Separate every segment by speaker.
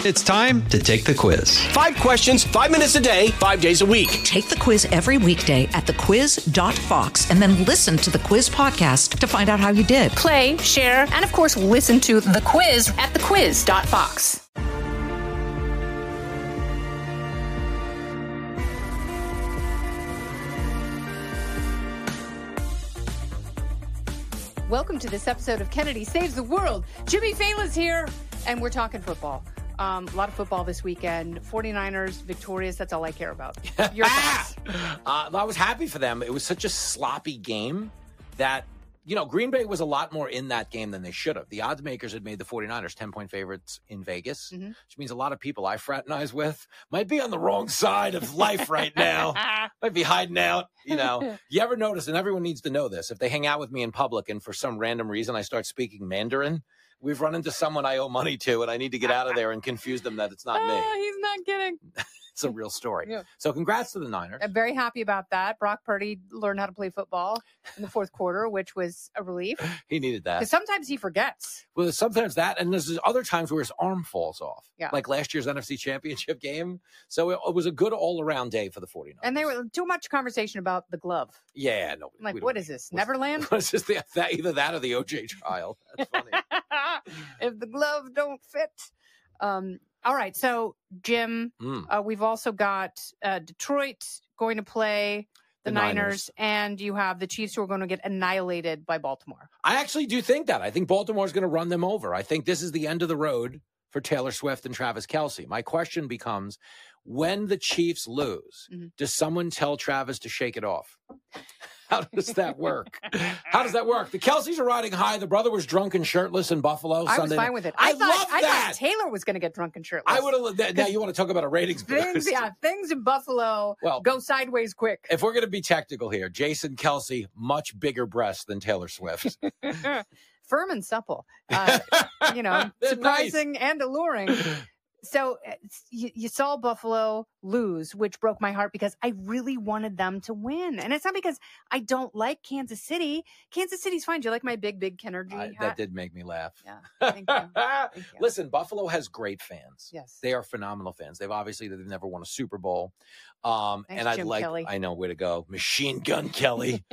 Speaker 1: It's time to take the quiz.
Speaker 2: 5 questions, 5 minutes a day, 5 days a week.
Speaker 3: Take the quiz every weekday at thequiz.fox and then listen to the quiz podcast to find out how you did.
Speaker 4: Play, share, and of course, listen to The Quiz at thequiz.fox. Welcome to this episode of Kennedy Saves the World. Jimmy Fallon's here, and we're talking football. A lot of football this weekend. 49ers victorious. That's all I care about. Your thoughts?
Speaker 5: I was happy for them. It was such a sloppy game that, Green Bay was a lot more in that game than they should have. The odds makers had made the 49ers 10-point favorites in Vegas, which means a lot of people I fraternize with might be on the wrong side of life right now. Might be hiding out. You ever notice, and everyone needs to know this, if they hang out with me in public and for some random reason I start speaking Mandarin, we've run into someone I owe money to, and I need to get out of there and confuse them that it's not me.
Speaker 4: He's not kidding.
Speaker 5: It's a real story.
Speaker 4: Yeah.
Speaker 5: So congrats to the Niners.
Speaker 4: I'm very happy about that. Brock Purdy learned how to play football in the fourth quarter, which was a relief.
Speaker 5: He needed that.
Speaker 4: Because sometimes he forgets.
Speaker 5: Well, sometimes that, and there's other times where his arm falls off.
Speaker 4: Yeah.
Speaker 5: Like last year's NFC Championship game. So it was a good all-around day for the 49ers.
Speaker 4: And there was too much conversation about the glove.
Speaker 5: Yeah, no.
Speaker 4: Like, what is this, Neverland?
Speaker 5: It's just either that or the OJ trial. That's funny.
Speaker 4: If the glove don't fit. All right, so Jim, we've also got Detroit going to play the Niners, and you have the Chiefs who are going to get annihilated by Baltimore.
Speaker 5: I actually do think that. I think Baltimore is going to run them over. I think this is the end of the road for Taylor Swift and Travis Kelce. My question becomes, when the Chiefs lose, does someone tell Travis to shake it off? How does that work? How does that work? The Kelce's are riding high. The brother was drunk and shirtless in Buffalo Sunday.
Speaker 4: I was fine with it.
Speaker 5: I
Speaker 4: thought Taylor was going to get drunk and shirtless.
Speaker 5: I would have. Now you want to talk about a ratings boost?
Speaker 4: Things in Buffalo go sideways quick.
Speaker 5: If we're going to be technical here, Jason Kelce, much bigger breasts than Taylor Swift.
Speaker 4: Firm and supple. Surprising and alluring. So you saw Buffalo lose, which broke my heart because I really wanted them to win. And it's not because I don't like Kansas City. Kansas City's fine. Do you like my big Kennergy hat?
Speaker 5: That did make me laugh.
Speaker 4: Yeah, thank you. Thank you.
Speaker 5: Listen, Buffalo has great fans.
Speaker 4: Yes.
Speaker 5: They are phenomenal fans. They've never won a Super Bowl.
Speaker 4: Thanks,
Speaker 5: and
Speaker 4: Jim Kelly.
Speaker 5: I know, way to go. Machine Gun Kelly.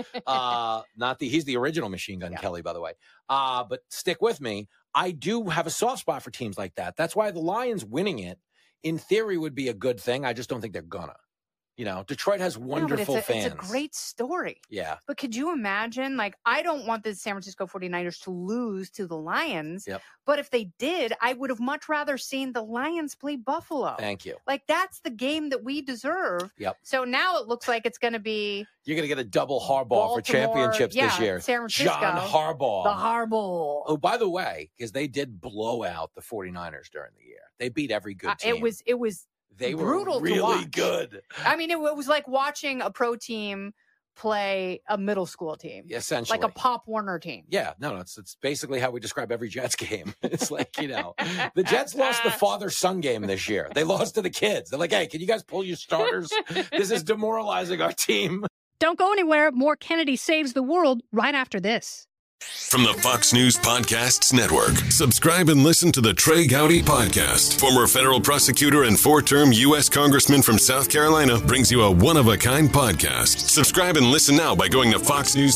Speaker 5: He's the original Machine Gun Kelly, by the way. But stick with me. I do have a soft spot for teams like that. That's why the Lions winning it, in theory, would be a good thing. I just don't think they're gonna. Detroit has wonderful fans.
Speaker 4: It's a great story.
Speaker 5: Yeah.
Speaker 4: But could you imagine, I don't want the San Francisco 49ers to lose to the Lions.
Speaker 5: Yep.
Speaker 4: But if they did, I would have much rather seen the Lions play Buffalo.
Speaker 5: Thank you.
Speaker 4: That's the game that we deserve.
Speaker 5: Yep.
Speaker 4: So now it looks like it's going to be...
Speaker 5: You're going to get a double Harbaugh for championships this year.
Speaker 4: San Francisco.
Speaker 5: John Harbaugh.
Speaker 4: The Harbaugh.
Speaker 5: Oh, by the way, because they did blow out the 49ers during the year. They beat every good team.
Speaker 4: It was
Speaker 5: They
Speaker 4: brutal
Speaker 5: were really
Speaker 4: to watch.
Speaker 5: good.
Speaker 4: I mean, it was like watching a pro team play a middle school team.
Speaker 5: Essentially.
Speaker 4: Like a Pop Warner team.
Speaker 5: Yeah, no, it's basically how we describe every Jets game. It's like, the Jets lost the father-son game this year. They lost to the kids. They're like, hey, can you guys pull your starters? This is demoralizing our team.
Speaker 6: Don't go anywhere. More Kennedy Saves the World right after this.
Speaker 7: From the Fox News Podcasts Network, subscribe and listen to the Trey Gowdy Podcast. Former federal prosecutor and 4-term U.S. Congressman from South Carolina brings you a one-of-a-kind podcast. Subscribe and listen now by going to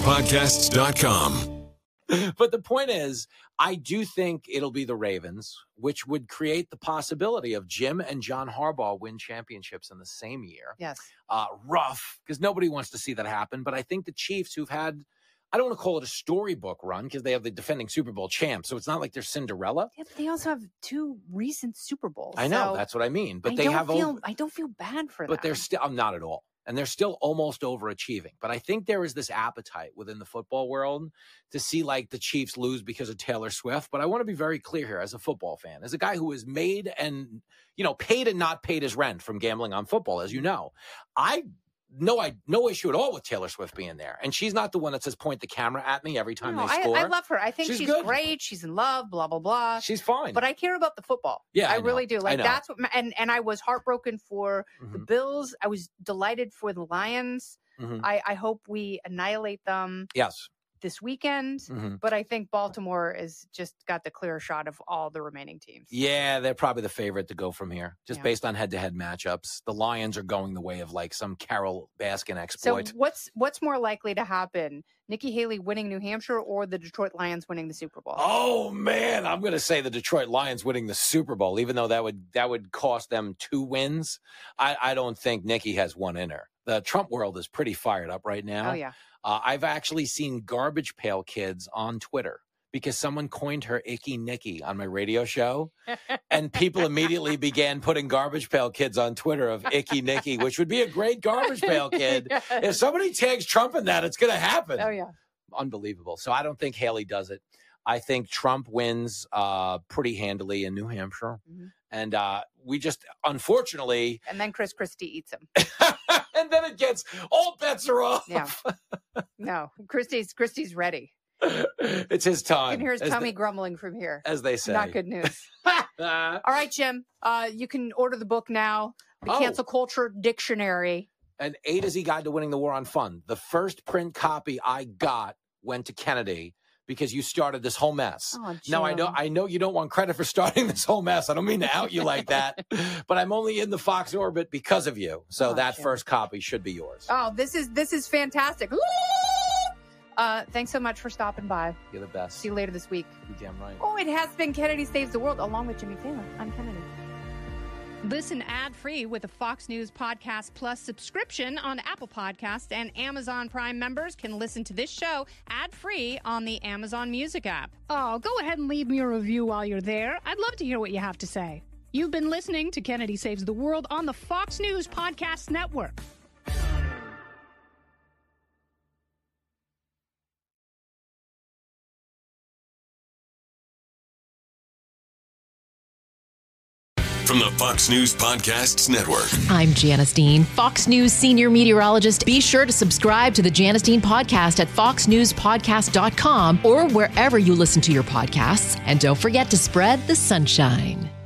Speaker 7: foxnewspodcasts.com.
Speaker 5: But the point is, I do think it'll be the Ravens, which would create the possibility of Jim and John Harbaugh win championships in the same year.
Speaker 4: Yes.
Speaker 5: Rough, because nobody wants to see that happen. But I think the Chiefs, who've had, I don't want to call it a storybook run because they have the defending Super Bowl champs. So it's not like they're Cinderella.
Speaker 4: Yeah, but they also have 2 recent Super Bowls.
Speaker 5: I know. That's what I mean. But I
Speaker 4: don't feel bad for them.
Speaker 5: But they're still, not at all. And they're still almost overachieving. But I think there is this appetite within the football world to see the Chiefs lose because of Taylor Swift. But I want to be very clear here as a football fan, as a guy who has made and, paid and not paid his rent from gambling on football, as you know. No issue at all with Taylor Swift being there. And she's not the one that says point the camera at me every time they score.
Speaker 4: I love her. I think she's great. She's in love, blah, blah, blah.
Speaker 5: She's fine.
Speaker 4: But I care about the football.
Speaker 5: Yeah,
Speaker 4: I really do.
Speaker 5: That's
Speaker 4: what, and I was heartbroken for the Bills. I was delighted for the Lions. I hope we annihilate them.
Speaker 5: Yes.
Speaker 4: this weekend, but I think Baltimore is just got the clear shot of all the remaining teams.
Speaker 5: Yeah, they're probably the favorite to go from here, just based on head-to-head matchups. The Lions are going the way of like some Carol Baskin exploit.
Speaker 4: So what's more likely to happen? Nikki Haley winning New Hampshire or the Detroit Lions winning the Super Bowl?
Speaker 5: Oh man, I'm going to say the Detroit Lions winning the Super Bowl, even though that would cost them 2 wins. I don't think Nikki has one in her. The Trump world is pretty fired up right now.
Speaker 4: Oh yeah.
Speaker 5: I've actually seen Garbage Pail Kids on Twitter because someone coined her Icky Nikki on my radio show. And people immediately began putting Garbage Pail Kids on Twitter of Icky Nikki, which would be a great Garbage Pail Kid. Yes. If somebody tags Trump in that, it's going to happen.
Speaker 4: Oh, yeah.
Speaker 5: Unbelievable. So I don't think Haley does it. I think Trump wins pretty handily in New Hampshire. And we just, unfortunately...
Speaker 4: And then Chris Christie eats him.
Speaker 5: And then it gets, all bets are off.
Speaker 4: Yeah. No, Christie's ready.
Speaker 5: It's his time.
Speaker 4: You can hear his tummy grumbling from here.
Speaker 5: As they say.
Speaker 4: Not good news. All right, Jim. You can order the book now. The Cancel Culture Dictionary.
Speaker 5: An A to Z Guide to Winning the War on Fun. The first print copy I got went to Kennedy because you started this whole mess.
Speaker 4: Oh,
Speaker 5: now, I know you don't want credit for starting this whole mess. I don't mean to out you like that, but I'm only in the Fox orbit because of you. So that first copy should be yours.
Speaker 4: Oh, this is fantastic. Thanks so much for stopping by.
Speaker 5: You're the best.
Speaker 4: See you later this week.
Speaker 5: You're damn right.
Speaker 4: Oh, it has been Kennedy Saves the World along with Jimmy Taylor. I'm Kennedy.
Speaker 6: Listen ad-free with a Fox News Podcast Plus subscription on Apple Podcasts, and Amazon Prime members can listen to this show ad-free on the Amazon Music app. Oh, go ahead and leave me a review while you're there. I'd love to hear what you have to say. You've been listening to Kennedy Saves the World on the Fox News Podcast Network.
Speaker 7: From the Fox News Podcasts Network.
Speaker 8: I'm Janice Dean, Fox News senior meteorologist. Be sure to subscribe to the Janice Dean podcast at foxnewspodcast.com or wherever you listen to your podcasts. And don't forget to spread the sunshine.